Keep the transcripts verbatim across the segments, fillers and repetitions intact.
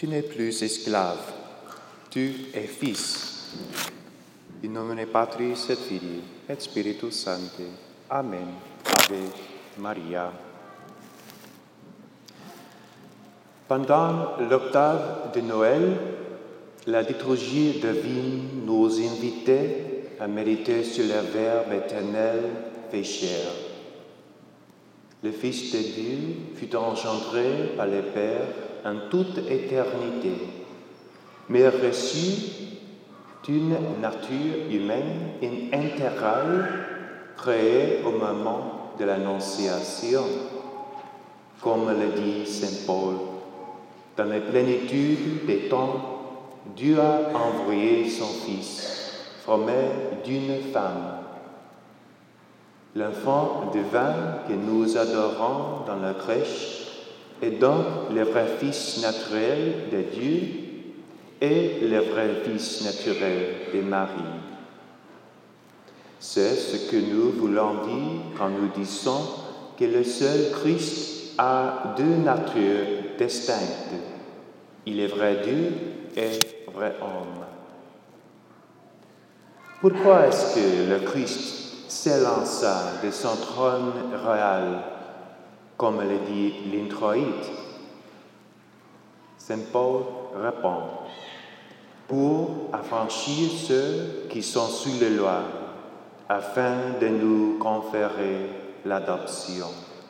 Tu n'es plus esclave, tu es fils. In nomine Patris et Filii et Spiritus Sancti. Amen. Ave Maria. Pendant l'octave de Noël, la liturgie divine nous invitait à méditer sur le Verbe éternel fait chair. Le Fils de Dieu fut engendré par le Père en toute éternité, mais reçut d'une nature humaine intégrale créée au moment de l'Annonciation. Comme le dit saint Paul, dans la plénitude des temps, Dieu a envoyé son Fils, formé d'une femme. L'enfant divin que nous adorons dans la crèche est donc le vrai Fils naturel de Dieu et le vrai Fils naturel de Marie. C'est ce que nous voulons dire quand nous disons que le seul Christ a deux natures distinctes. Il est vrai Dieu et vrai homme. Pourquoi est-ce que le Christ s'élança de son trône royal, comme le dit l'introïte? Saint Paul répond, pour affranchir ceux qui sont sous la loi, afin de nous conférer l'adoption.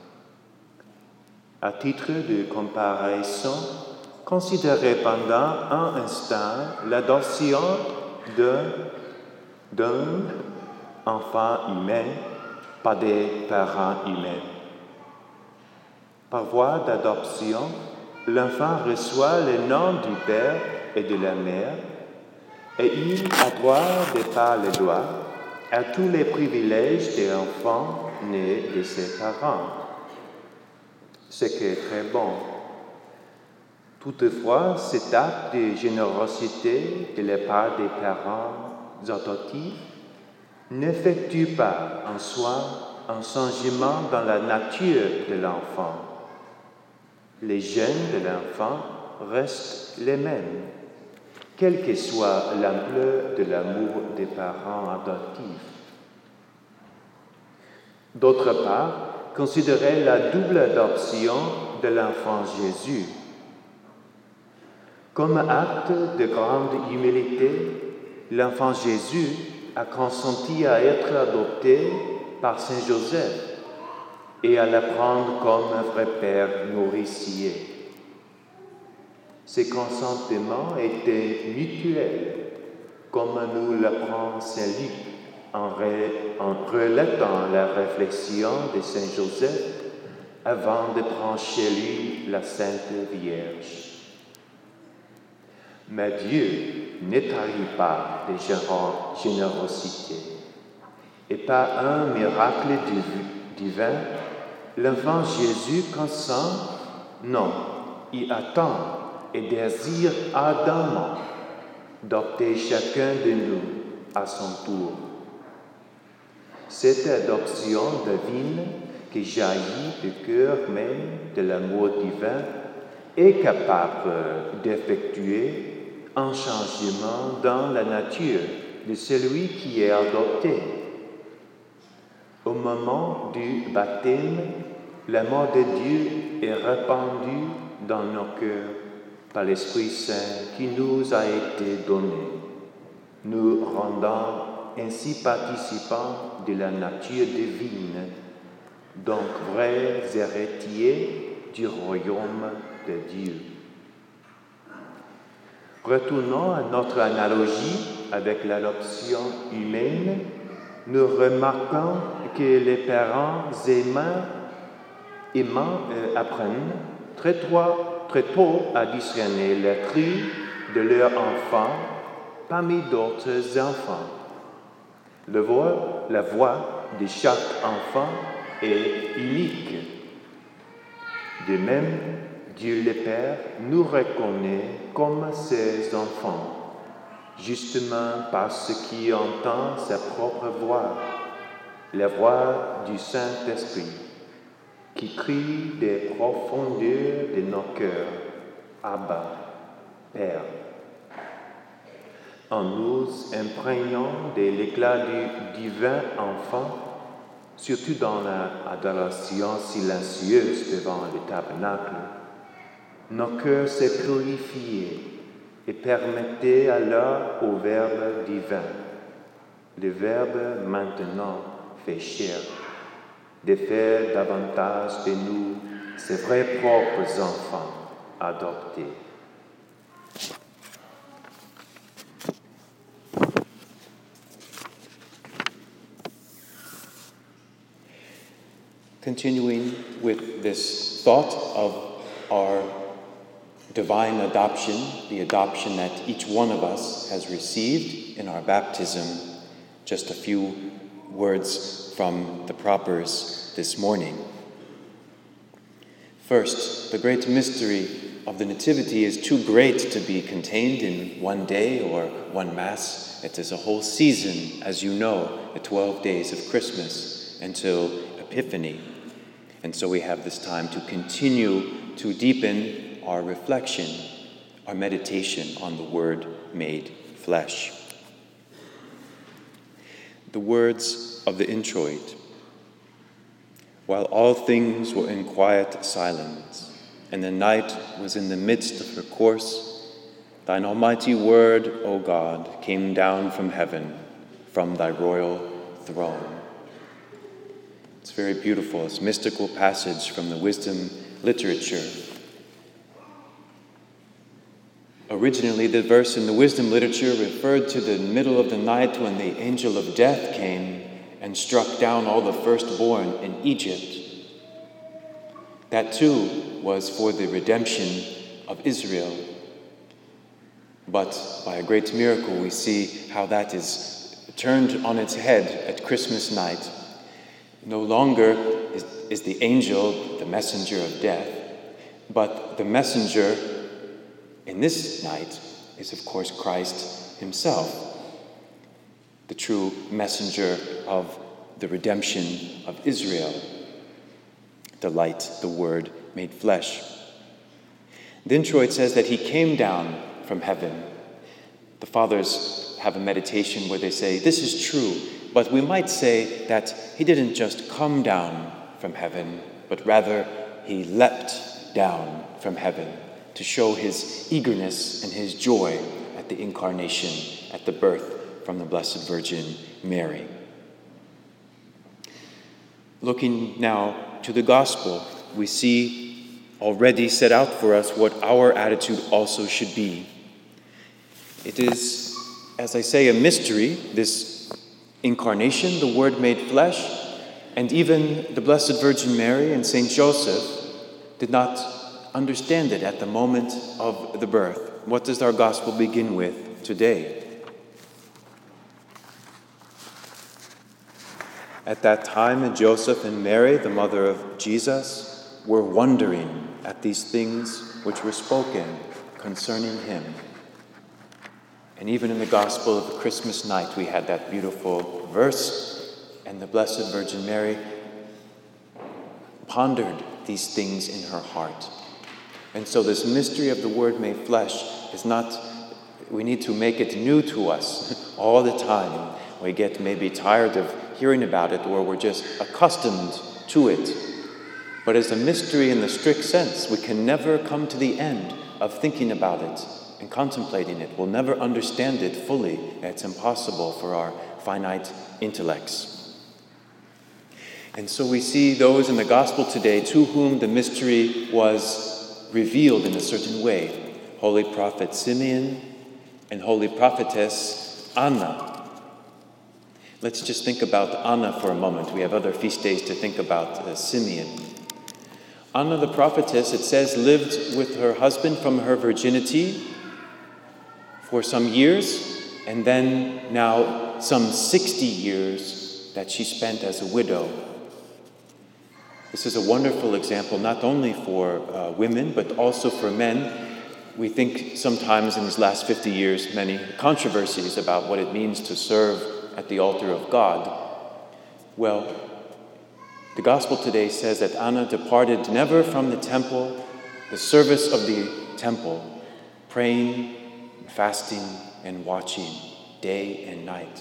À titre de comparaison, considérez pendant un instant l'adoption d'un, d'un enfant humain par des parents humains. Par voie d'adoption, l'enfant reçoit le nom du père et de la mère, et il a droit de par le droit à tous les privilèges des enfants nés de ses parents, ce qui est très bon. Toutefois, cet acte de générosité de la part des parents adoptifs n'effectue pas en soi un changement dans la nature de l'enfant. Les gènes de l'enfant restent les mêmes, quelle que soit l'ampleur de l'amour des parents adoptifs. D'autre part, considérez la double adoption de l'enfant Jésus. Comme acte de grande humilité, l'enfant Jésus a consenti à être adopté par Saint Joseph et à le prendre comme un vrai père nourricier. Ce consentement était mutuel, comme nous l'apprend Saint Luc en, re, en relatant la réflexion de Saint Joseph avant de prendre chez lui la Sainte Vierge. Mais Dieu n'étarit pas de générosité, et par un miracle divin, l'enfant Jésus consent, non, il attend et désire ardemment d'adopter chacun de nous à son tour. Cette adoption divine qui jaillit du cœur même de l'amour divin est capable d'effectuer un changement dans la nature de celui qui est adopté. Au moment du baptême, l'amour de Dieu est répandu dans nos cœurs par l'Esprit Saint qui nous a été donné, nous rendant ainsi participants de la nature divine, donc vrais héritiers du royaume de Dieu. Retournons à notre analogie avec l'adoption humaine. Nous remarquons que les parents aimants, aimants euh, apprennent très tôt, très tôt à discerner les cris de leurs enfants parmi d'autres enfants. Le voix, la voix de chaque enfant est unique. De même, Dieu le Père nous reconnaît comme ses enfants, justement parce qu'il entend sa propre voix, la voix du Saint-Esprit, qui crie des profondeurs de nos cœurs, Abba, Père. En nous imprégnant de l'éclat du divin enfant, surtout dans l'adoration silencieuse devant le tabernacle, nos cœurs se purifiaient et permettaient alors au Verbe divin, le Verbe maintenant fait chair, de faire davantage de nous ses vrais propres enfants adoptés. Continuing with this thought of our divine adoption, the adoption that each one of us has received in our baptism, just a few words from the propers this morning. First, the great mystery of the Nativity is too great to be contained in one day or one Mass. It is a whole season, as you know, the twelve days of Christmas until Epiphany. And so we have this time to continue to deepen our reflection, our meditation on the Word made flesh. The words of the introit. While all things were in quiet silence, and the night was in the midst of her course, thine almighty word, O God, came down from heaven, from thy royal throne. It's very beautiful. It's a mystical passage from the wisdom literature. Originally, the verse in the wisdom literature referred to the middle of the night when the angel of death came and struck down all the firstborn in Egypt. That too was for the redemption of Israel. But by a great miracle, we see how that is turned on its head at Christmas night. No longer is, is the angel the messenger of death, but the messenger in this night is, of course, Christ himself, the true messenger of the redemption of Israel, the light, the Word made flesh. The introit says that he came down from heaven. The fathers have a meditation where they say, this is true, but we might say that he didn't just come down from heaven, but rather he leapt down from heaven to show his eagerness and his joy at the incarnation, at the birth from the Blessed Virgin Mary. Looking now to the gospel, we see already set out for us what our attitude also should be. It is, as I say, a mystery, this incarnation, the Word made flesh, and even the Blessed Virgin Mary and Saint Joseph did not understand it at the moment of the birth. What does our gospel begin with today? At that time, Joseph and Mary, the mother of Jesus, were wondering at these things which were spoken concerning him. And even in the Gospel of the Christmas night, we had that beautiful verse, and the Blessed Virgin Mary pondered these things in her heart. And so this mystery of the Word made flesh is not, we need to make it new to us all the time. We get maybe tired of hearing about it, or we're just accustomed to it. But as a mystery in the strict sense, we can never come to the end of thinking about it and contemplating it. We'll never understand it fully. It's impossible for our finite intellects. And so we see those in the gospel today to whom the mystery was revealed in a certain way. Holy prophet Simeon and holy prophetess Anna. Let's just think about Anna for a moment. We have other feast days to think about uh, Simeon. Anna the prophetess, it says, lived with her husband from her virginity for some years, and then now some sixty years that she spent as a widow. This is a wonderful example, not only for uh, women, but also for men. We think sometimes in these last fifty years, many controversies about what it means to serve at the altar of God. Well, the gospel today says that Anna departed never from the temple, the service of the temple, praying, fasting, and watching day and night.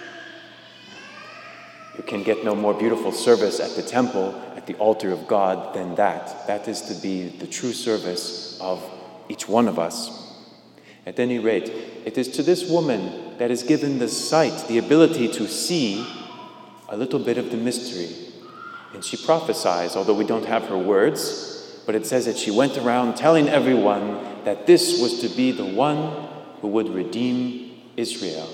You can get no more beautiful service at the temple, at the altar of God, than that. That is to be the true service of each one of us. At any rate, it is to this woman that is given the sight, the ability to see a little bit of the mystery. And she prophesies, although we don't have her words, but it says that she went around telling everyone that this was to be the one who would redeem Israel.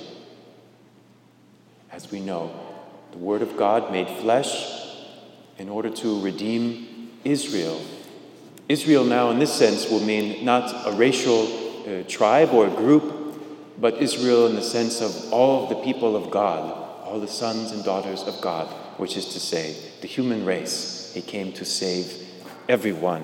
As we know, the Word of God made flesh in order to redeem Israel. Israel now, in this sense, will mean not a racial uh, tribe or group, but Israel in the sense of all of the people of God, all the sons and daughters of God, which is to say, the human race. He came to save everyone.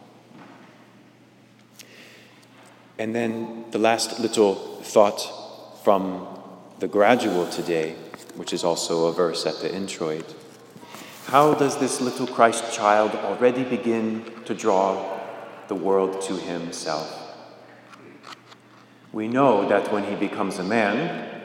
And then the last little thought from the gradual today, which is also a verse at the introit. How does this little Christ child already begin to draw the world to himself? We know that when he becomes a man,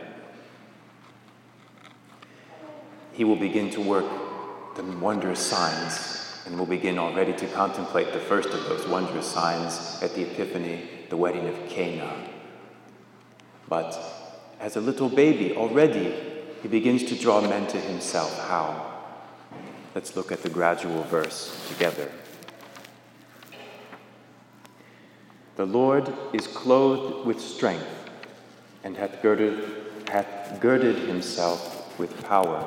he will begin to work the wondrous signs, and will begin already to contemplate the first of those wondrous signs at the Epiphany, the wedding of Cana. But as a little baby, already he begins to draw men to himself. How? Let's look at the gradual verse together. The Lord is clothed with strength, and hath girded, hath girded himself with power.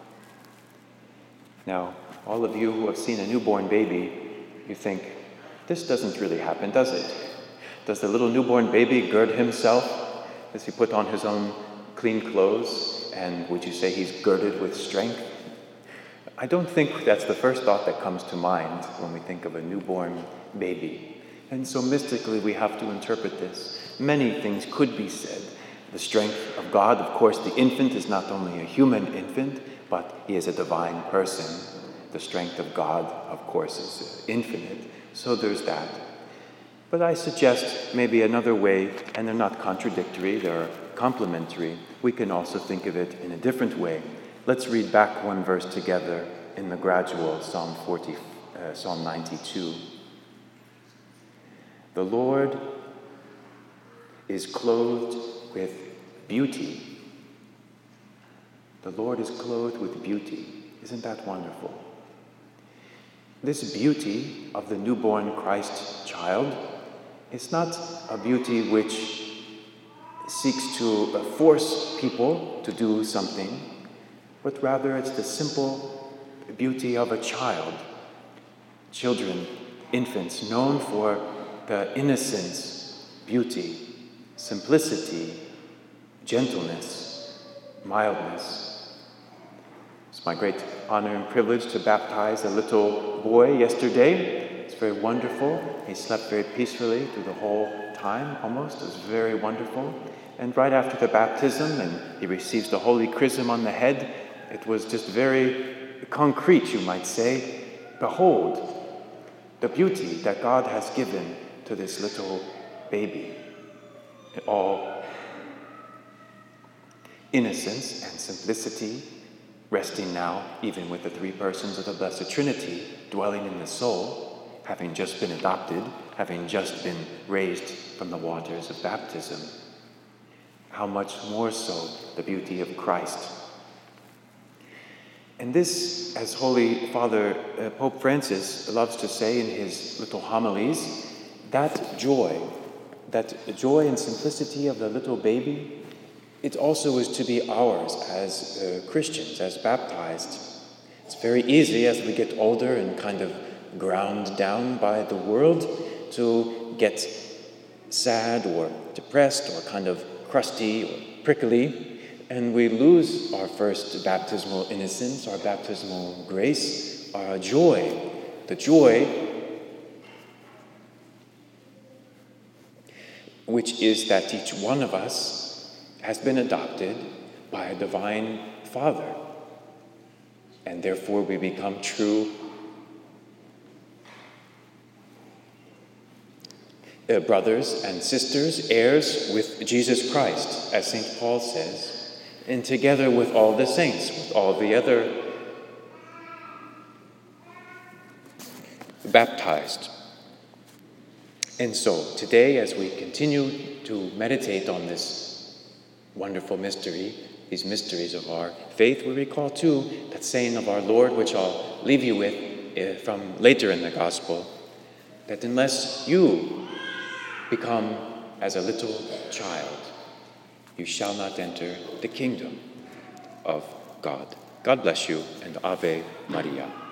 Now, all of you who have seen a newborn baby, you think, this doesn't really happen, does it? Does the little newborn baby gird himself? Does he put on his own clean clothes? And would you say he's girded with strength? I don't think that's the first thought that comes to mind when we think of a newborn baby. And so mystically we have to interpret this. Many things could be said. The strength of God, of course, the infant is not only a human infant, but he is a divine person. The strength of God, of course, is infinite. So there's that. But I suggest maybe another way, and they're not contradictory, they're complementary. We can also think of it in a different way. Let's read back one verse together in the gradual Psalm forty, uh, Psalm ninety-two. The Lord is clothed with beauty. The Lord is clothed with beauty. Isn't that wonderful? This beauty of the newborn Christ child is not a beauty which seeks to force people to do something, but rather it's the simple beauty of a child. Children, infants, known for the innocence, beauty, simplicity, gentleness, mildness. It's my great honor and privilege to baptize a little boy yesterday. It's very wonderful. He slept very peacefully through the whole time, almost. It was very wonderful. And right after the baptism, and he receives the holy chrism on the head, it was just very concrete, you might say. Behold, the beauty that God has given to this little baby. All innocence and simplicity, resting now even with the three persons of the Blessed Trinity, dwelling in the soul, having just been adopted, having just been raised from the waters of baptism. How much more so the beauty of Christ. And this, as Holy Father uh, Pope Francis loves to say in his little homilies, that joy, that joy and simplicity of the little baby, it also is to be ours as uh, Christians, as baptized. It's very easy as we get older and kind of ground down by the world to get sad or depressed or kind of crusty or prickly, and we lose our first baptismal innocence, our baptismal grace, our joy, the joy which is that each one of us has been adopted by a divine Father, and therefore we become true uh, brothers and sisters, heirs with Jesus Christ, as Saint Paul says, and together with all the saints, with all the other baptized. And so, today, as we continue to meditate on this wonderful mystery, these mysteries of our faith, we recall too that saying of our Lord, which I'll leave you with uh, from later in the Gospel, that unless you become as a little child, you shall not enter the kingdom of God. God bless you, and Ave Maria.